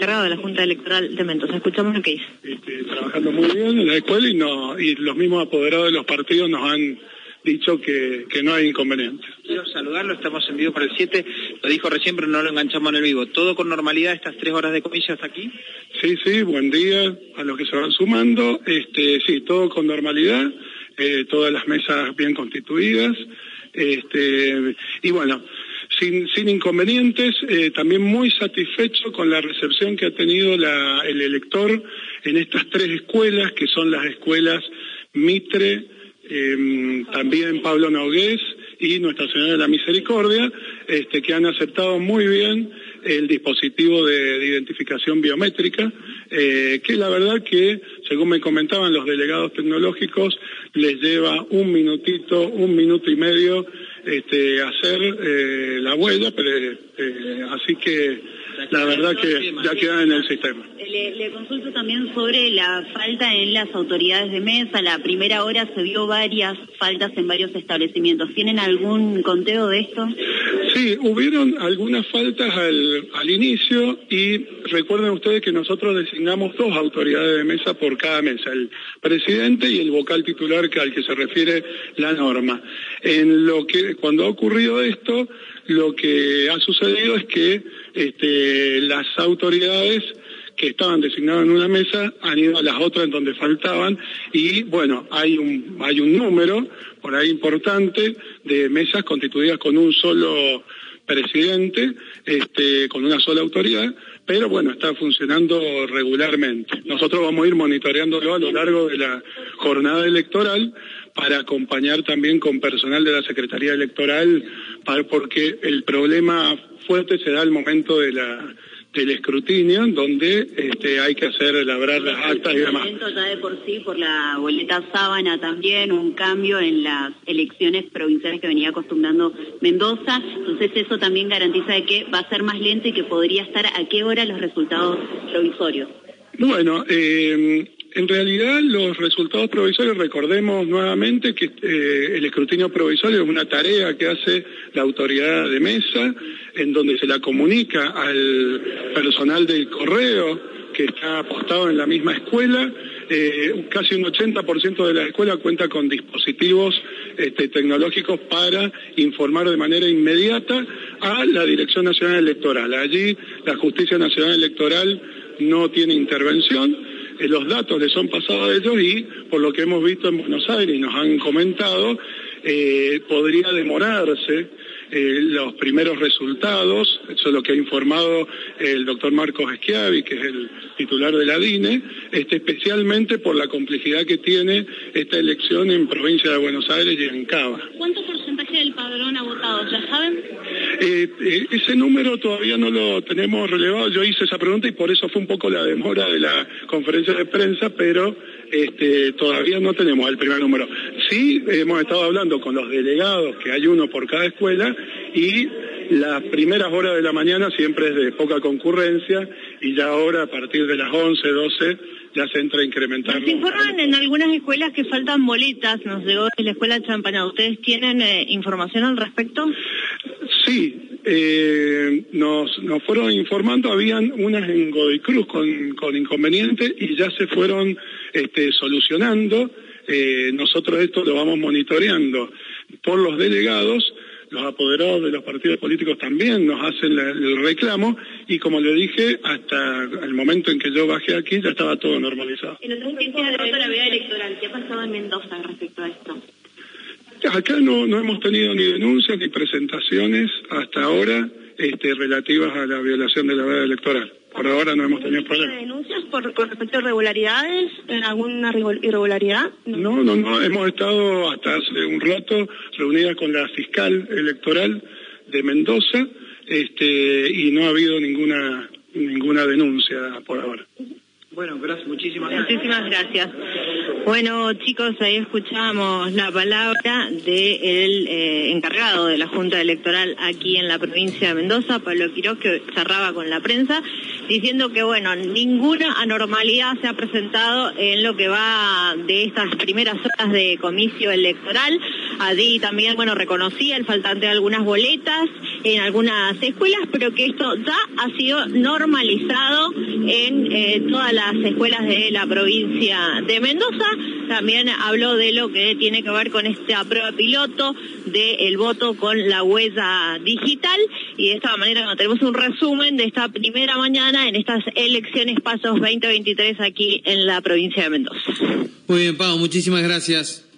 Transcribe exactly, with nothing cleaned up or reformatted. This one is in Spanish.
encargado de la Junta Electoral de Mendoza. Escuchamos lo que dice. Este, trabajando muy bien en la escuela y, no, y los mismos apoderados de los partidos nos han dicho que, que no hay inconveniente. Quiero saludarlo, estamos en vivo para el siete, lo dijo recién pero no lo enganchamos en el vivo. ¿Todo con normalidad estas tres horas de comicio hasta aquí? Sí, sí, buen día a los que se van sumando. Este, sí, todo con normalidad, eh, todas las mesas bien constituidas. Este, y bueno, sin, sin inconvenientes, eh, también muy satisfecho con la recepción que ha tenido la, el elector en estas tres escuelas, que son las escuelas Mitre, Eh, también Pablo Nogués y Nuestra Señora de la Misericordia, este, que han aceptado muy bien el dispositivo de, de identificación biométrica, eh, que la verdad que, según me comentaban los delegados tecnológicos, les lleva un minutito, un minuto y medio este, hacer eh, la huella, pero, eh, así que la verdad que ya quedan en el sistema. Le, le consulto también sobre la falta en las autoridades de mesa. La primera hora se vio varias faltas en varios establecimientos. ¿Tienen algún conteo de esto? Sí, hubieron algunas faltas al, al inicio y recuerden ustedes que nosotros designamos dos autoridades de mesa por cada mesa, el presidente y el vocal titular que al que se refiere la norma. En lo que cuando ha ocurrido esto, lo que ha sucedido es que este, las autoridades que estaban designadas en una mesa han ido a las otras en donde faltaban y bueno, hay un hay un número por ahí importante de mesas constituidas con un solo presidente, este, con una sola autoridad, pero bueno, está funcionando regularmente. Nosotros vamos a ir monitoreándolo a lo largo de la jornada electoral para acompañar también con personal de la Secretaría Electoral, para, porque el problema fuerte se da al momento de la del escrutinio, donde este, hay que hacer elaborar las actas y demás. Ya de por sí, por la boleta sábana también, un cambio en las elecciones provinciales que venía acostumbrando Mendoza, entonces eso también garantiza de que va a ser más lento y que podría estar a qué hora los resultados provisorios. Bueno, eh, en realidad los resultados provisorios, recordemos nuevamente que eh, el escrutinio provisorio es una tarea que hace la autoridad de mesa, en donde se la comunica al personal del correo que está apostado en la misma escuela. Eh, casi un ochenta por ciento de la escuela cuenta con dispositivos este, tecnológicos para informar de manera inmediata a la Dirección Nacional Electoral. Allí la Justicia Nacional Electoral no tiene intervención, eh, los datos les son pasados a ellos y por lo que hemos visto en Buenos Aires y nos han comentado, eh, podría demorarse eh, los primeros resultados. Eso es lo que ha informado el doctor Marcos Schiavi, que es el titular de la D I N E, este, especialmente por la complejidad que tiene esta elección en provincia de Buenos Aires y en Cava. ¿Cuánto porcentaje del padrón ha votado? ¿Ya saben? Eh, eh, ese número todavía no lo tenemos relevado. Yo hice esa pregunta y por eso fue un poco la demora de la conferencia de prensa, pero este, todavía no tenemos el primer número. Sí, hemos estado hablando con los delegados, que hay uno por cada escuela, y las primeras horas de la mañana siempre es de poca concurrencia, y ya ahora a partir de las once, doce ya se entra a incrementar. Nos informan en algunas escuelas que faltan boletas, nos llegó de la escuela de Champañá. ¿Ustedes tienen eh, información al respecto? Sí, eh, nos, nos fueron informando, habían unas en Godoy Cruz con, con inconvenientes y ya se fueron este, solucionando. Eh, nosotros esto lo vamos monitoreando por los delegados. Los apoderados de los partidos políticos también nos hacen la, el reclamo y como le dije, hasta el momento en que yo bajé aquí ya estaba todo normalizado. En el último de la veda electoral, ¿qué ha pasado en Mendoza respecto a esto? Acá no, no hemos tenido ni denuncias ni presentaciones hasta ahora este, relativas a la violación de la veda electoral. Por ahora no hemos tenido problemas. ¿Denuncias por, con respecto a irregularidades? ¿En alguna irregularidad? No, no, no. Hemos estado hasta hace un rato reunidas con la fiscal electoral de Mendoza este, y no ha habido ninguna ninguna denuncia por ahora. Bueno, gracias, muchísimas gracias. Muchísimas gracias. Bueno, chicos, ahí escuchamos la palabra del eh, encargado de la Junta Electoral aquí en la provincia de Mendoza, Pablo Quiroz, que charlaba con la prensa, diciendo que, bueno, ninguna anormalidad se ha presentado en lo que va de estas primeras horas de comicio electoral. Allí también, bueno, reconocía el faltante de algunas boletas en algunas escuelas, pero que esto ya ha sido normalizado eh, todas las escuelas de la provincia de Mendoza. También habló de lo que tiene que ver con esta prueba piloto del voto con la huella digital, y de esta manera tenemos un resumen de esta primera mañana en estas elecciones pasos veinte veintitrés aquí en la provincia de Mendoza. Muy bien, Pau, muchísimas gracias.